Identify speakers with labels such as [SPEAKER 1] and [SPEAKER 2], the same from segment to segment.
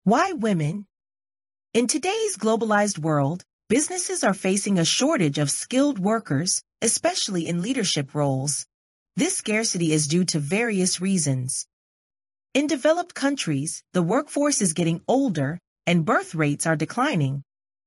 [SPEAKER 1] Why women? In today's globalized world, businesses are facing a shortage of skilled workers, especially in leadership roles. This scarcity is due to various reasons. In developed countries, the workforce is getting older and birth rates are declining.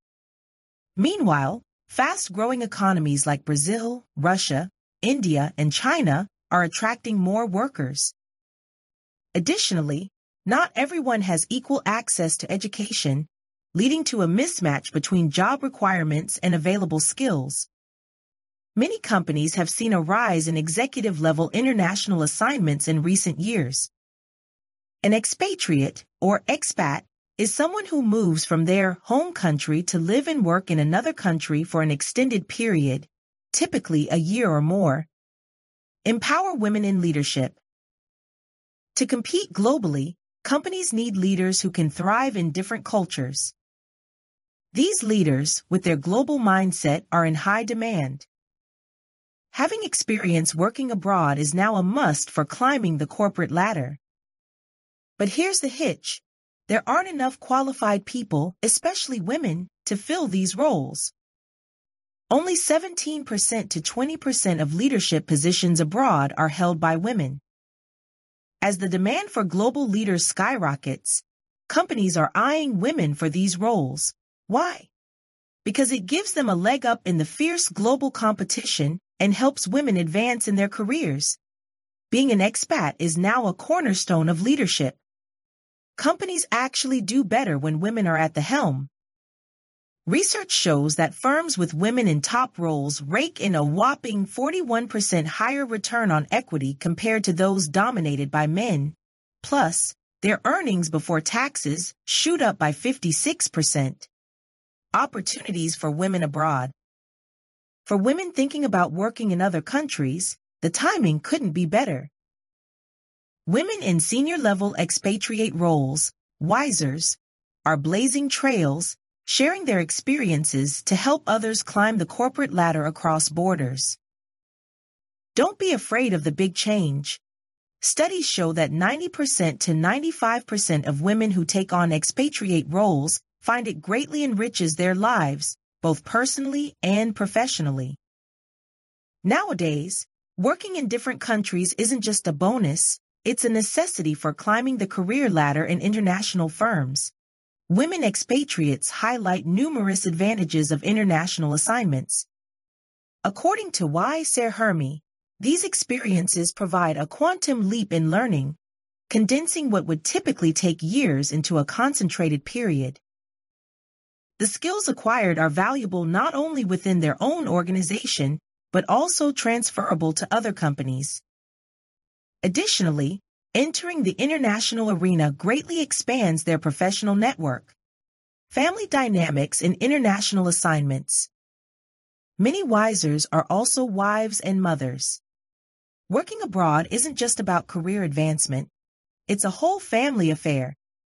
[SPEAKER 1] Meanwhile, fast-growing economies like Brazil, Russia, India, and China are attracting more workers. Additionally, not everyone has equal access to education, leading to a mismatch between job requirements and available skills. Many companies have seen a rise in executive-level international assignments in recent years. An expatriate, or expat, is someone who moves from their home country to live and work in another country for an extended period, typically a year or more. Empower women in leadership. To compete globally, companies need leaders who can thrive in different cultures. These leaders, with their global mindset, are in high demand. Having experience working abroad is now a must for climbing the corporate ladder. But here's the hitch. There aren't enough qualified people, especially women, to fill these roles. Only 17% to 20% of leadership positions abroad are held by women. As the demand for global leaders skyrockets, companies are eyeing women for these roles. Why? Because it gives them a leg up in the fierce global competition and helps women advance in their careers. Being an expat is now a cornerstone of leadership. Companies actually do better when women are at the helm. Research shows that firms with women in top roles rake in a whopping 41% higher return on equity compared to those dominated by men. Plus, their earnings before taxes shoot up by 56%. Opportunities for women abroad. For women thinking about working in other countries, the timing couldn't be better. Women in senior-level expatriate roles, WISERs, are blazing trails, sharing their experiences to help others climb the corporate ladder across borders. Don't be afraid of the big change. Studies show that 90% to 95% of women who take on expatriate roles find it greatly enriches their lives, both personally and professionally. Nowadays, working in different countries isn't just a bonus, it's a necessity for climbing the career ladder in international firms. Women expatriates highlight numerous advantages of international assignments. According to Y. Serhermi, these experiences provide a quantum leap in learning, condensing what would typically take years into a concentrated period. The skills acquired are valuable not only within their own organization, but also transferable to other companies. Additionally, entering the international arena greatly expands their professional network. Family dynamics in international assignments. Many WISERs are also wives and mothers. Working abroad isn't just about career advancement, it's a whole family affair.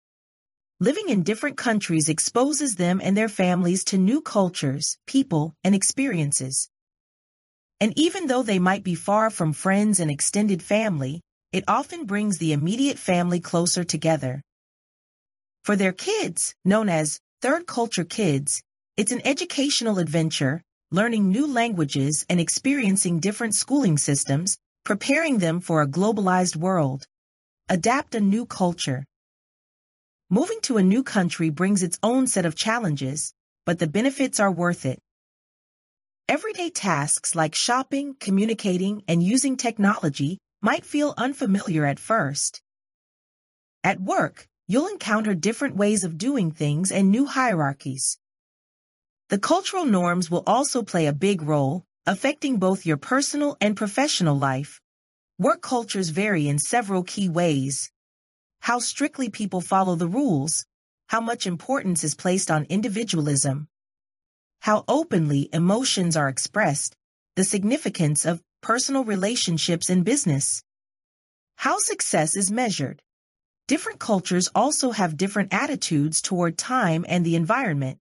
[SPEAKER 1] Living in different countries exposes them and their families to new cultures, people, and experiences. And even though they might be far from friends and extended family, it often brings the immediate family closer together. For their kids, known as third culture kids, it's an educational adventure, learning new languages and experiencing different schooling systems, preparing them for a globalized world. Adapt a new culture. Moving to a new country brings its own set of challenges, but the benefits are worth it. Everyday tasks like shopping, communicating, and using technology might feel unfamiliar at first. At work, you'll encounter different ways of doing things and new hierarchies. The cultural norms will also play a big role, affecting both your personal and professional life. Work cultures vary in several key ways. How strictly people follow the rules, how much importance is placed on individualism, how openly emotions are expressed, the significance of personal relationships in business, how success is measured. Different cultures also have different attitudes toward time and the environment.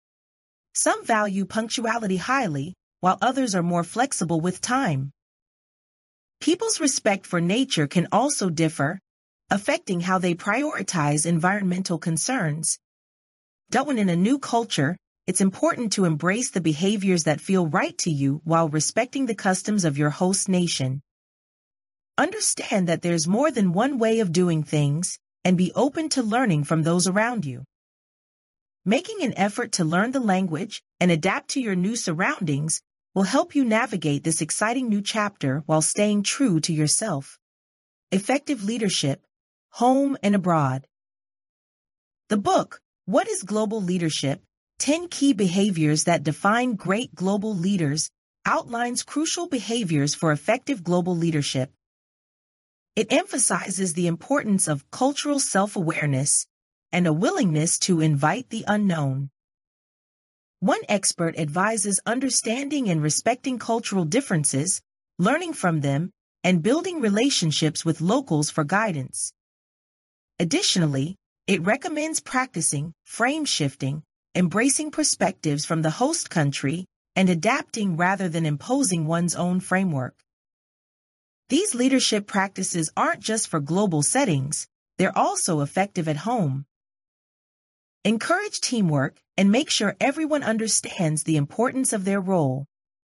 [SPEAKER 1] Some value punctuality highly, while others are more flexible with time. People's respect for nature can also differ. affecting how they prioritize environmental concerns. When in a new culture, it's important to embrace the behaviors that feel right to you while respecting the customs of your host nation. Understand that there's more than one way of doing things, and be open to learning from those around you. Making an effort to learn the language and adapt to your new surroundings will help you navigate this exciting new chapter while staying true to yourself. Effective Leadership, Home and Abroad. The book, What is Global Leadership? 10 Key Behaviors That Define Great Global Leaders, outlines crucial behaviors for effective global leadership. It emphasizes the importance of cultural self-awareness and a willingness to invite the unknown. One expert advises understanding and respecting cultural differences, learning from them, and building relationships with locals for guidance. Additionally, it recommends practicing frame shifting, embracing perspectives from the host country, and adapting rather than imposing one's own framework. These leadership practices aren't just for global settings, they're also effective at home. Encourage teamwork and make sure everyone understands the importance of their role.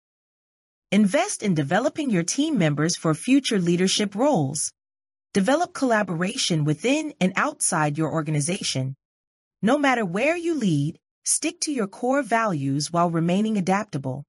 [SPEAKER 1] Invest in developing your team members for future leadership roles. Develop collaboration within and outside your organization. No matter where you lead, stick to your core values while remaining adaptable.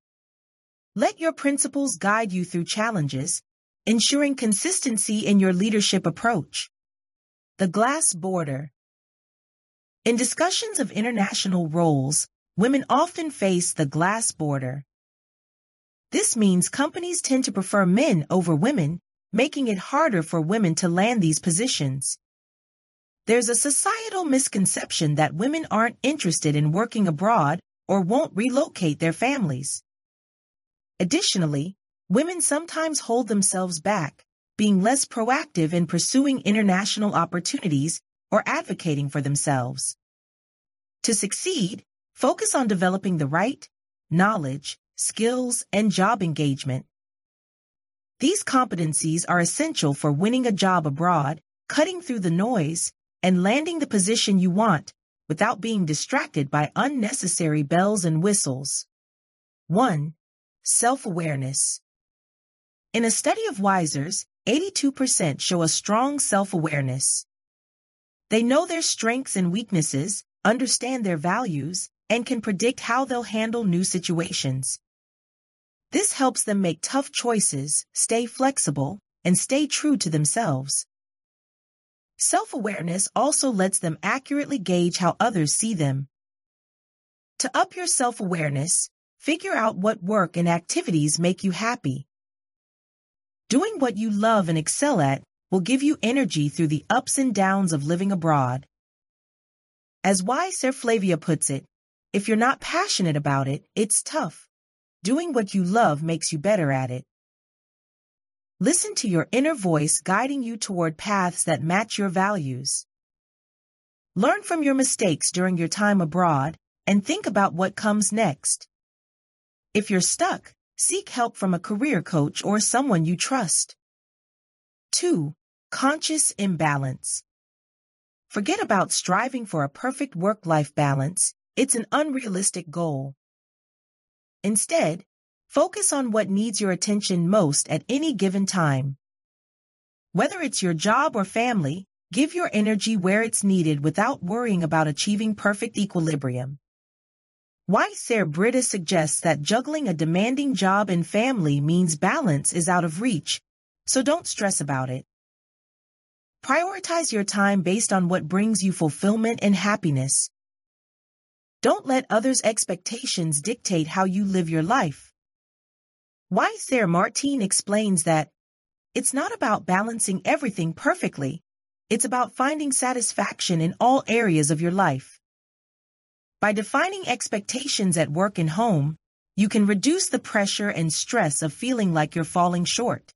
[SPEAKER 1] Let your principles guide you through challenges, ensuring consistency in your leadership approach. The glass border. In discussions of international roles, women often face the glass border. This means companies tend to prefer men over women, making it harder for women to land these positions. There's a societal misconception that women aren't interested in working abroad or won't relocate their families. Additionally, women sometimes hold themselves back, being less proactive in pursuing international opportunities or advocating for themselves. To succeed, focus on developing the right knowledge, skills, and job engagement. These competencies are essential for winning a job abroad, cutting through the noise, and landing the position you want without being distracted by unnecessary bells and whistles. 1. Self-awareness. In a study of Wisers, 82% show a strong self-awareness. They know their strengths and weaknesses, understand their values, and can predict how they'll handle new situations. This helps them make tough choices, stay flexible, and stay true to themselves. Self-awareness also lets them accurately gauge how others see them. To up your self-awareness, figure out what work and activities make you happy. Doing what you love and excel at will give you energy through the ups and downs of living abroad. As wise Sir Flavia puts it, if you're not passionate about it, it's tough. Doing what you love makes you better at it. Listen to your inner voice guiding you toward paths that match your values. Learn from your mistakes during your time abroad and think about what comes next. If you're stuck, seek help from a career coach or someone you trust. 2. Conscious imbalance. Forget about striving for a perfect work-life balance. It's an unrealistic goal. Instead, focus on what needs your attention most at any given time. Whether it's your job or family, give your energy where it's needed without worrying about achieving perfect equilibrium. Wise Sir Britta suggests that juggling a demanding job and family means balance is out of reach, so don't stress about it. Prioritize your time based on what brings you fulfillment and happiness. Don't let others' expectations dictate how you live your life. Wise Sir Martine explains that it's not about balancing everything perfectly. It's about finding satisfaction in all areas of your life. By defining expectations at work and home, you can reduce the pressure and stress of feeling like you're falling short.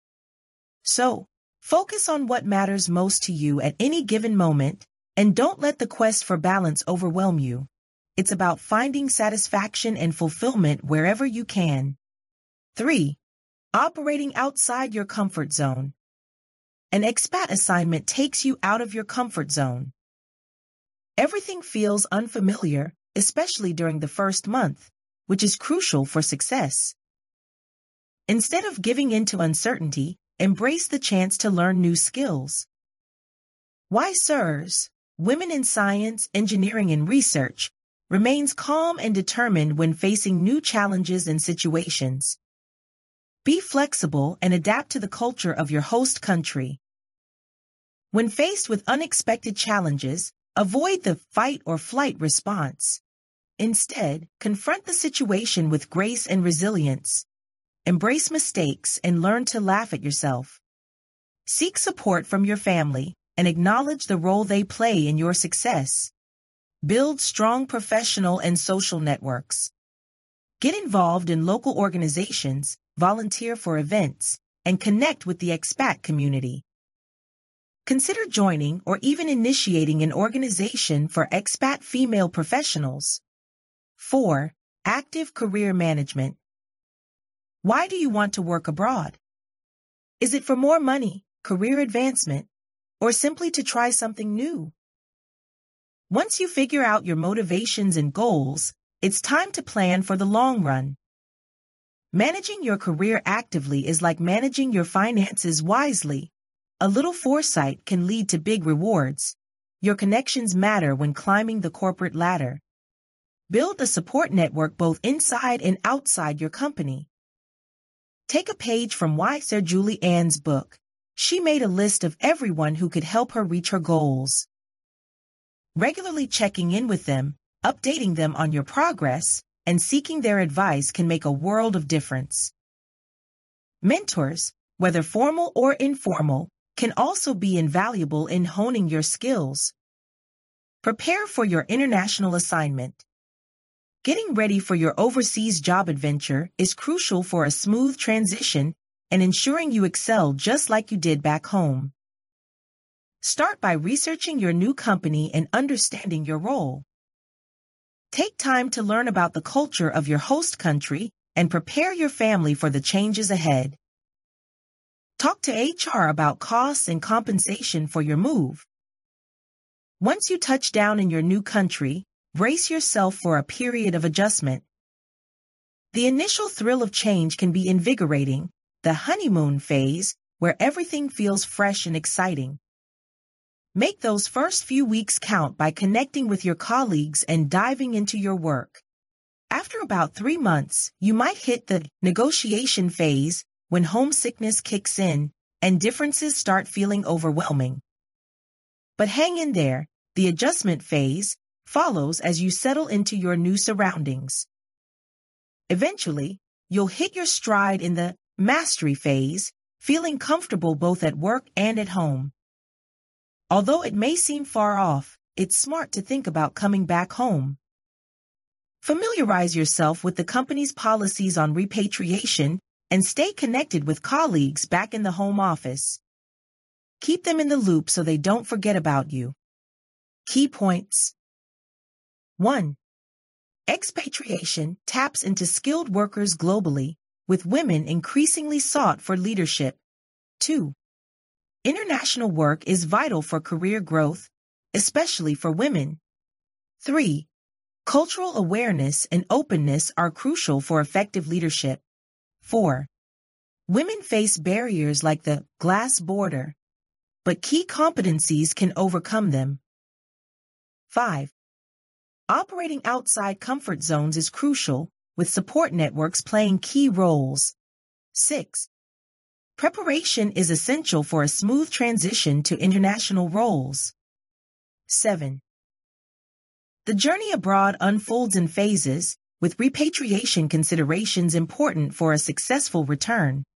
[SPEAKER 1] So, focus on what matters most to you at any given moment, and don't let the quest for balance overwhelm you. It's about finding satisfaction and fulfillment wherever you can. 3. Operating outside your comfort zone. An expat assignment takes you out of your comfort zone. Everything feels unfamiliar, especially during the first month, which is crucial for success. Instead of giving in to uncertainty, embrace the chance to learn new skills. Why SIRS, Women in Science, Engineering and Research, remains calm and determined when facing new challenges and situations. Be flexible and adapt to the culture of your host country. When faced with unexpected challenges, avoid the fight or flight response. Instead, confront the situation with grace and resilience. Embrace mistakes and learn to laugh at yourself. Seek support from your family and acknowledge the role they play in your success. Build strong professional and social networks. Get involved in local organizations, volunteer for events, and connect with the expat community. Consider joining or even initiating an organization for expat female professionals. 4. Active career management. Why do you want to work abroad? Is it for more money, career advancement, or simply to try something new? Once you figure out your motivations and goals, it's time to plan for the long run. Managing your career actively is like managing your finances wisely. A little foresight can lead to big rewards. Your connections matter when climbing the corporate ladder. Build a support network both inside and outside your company. Take a page from Why Sir Julie Ann's book. She made a list of everyone who could help her reach her goals. Regularly checking in with them, updating them on your progress, and seeking their advice can make a world of difference. Mentors, whether formal or informal, can also be invaluable in honing your skills. Prepare for your international assignment. Getting ready for your overseas job adventure is crucial for a smooth transition and ensuring you excel just like you did back home. Start by researching your new company and understanding your role. Take time to learn about the culture of your host country and prepare your family for the changes ahead. Talk to HR about costs and compensation for your move. Once you touch down in your new country, brace yourself for a period of adjustment. The initial thrill of change can be invigorating, the honeymoon phase, where everything feels fresh and exciting. Make those first few weeks count by connecting with your colleagues and diving into your work. After about 3 months, you might hit the negotiation phase when homesickness kicks in and differences start feeling overwhelming. But hang in there, the adjustment phase follows as you settle into your new surroundings. Eventually, you'll hit your stride in the mastery phase, feeling comfortable both at work and at home. Although it may seem far off, it's smart to think about coming back home. Familiarize yourself with the company's policies on repatriation and stay connected with colleagues back in the home office. Keep them in the loop so they don't forget about you. Key points. 1. Expatriation taps into skilled workers globally, with women increasingly sought for leadership. 2. International work is vital for career growth, especially for women. 3. Cultural awareness and openness are crucial for effective leadership. 4. Women face barriers like the glass border, but key competencies can overcome them. 5. Operating outside comfort zones is crucial, with support networks playing key roles. 6. Preparation is essential for a smooth transition to international roles. 7. The journey abroad unfolds in phases, with repatriation considerations important for a successful return.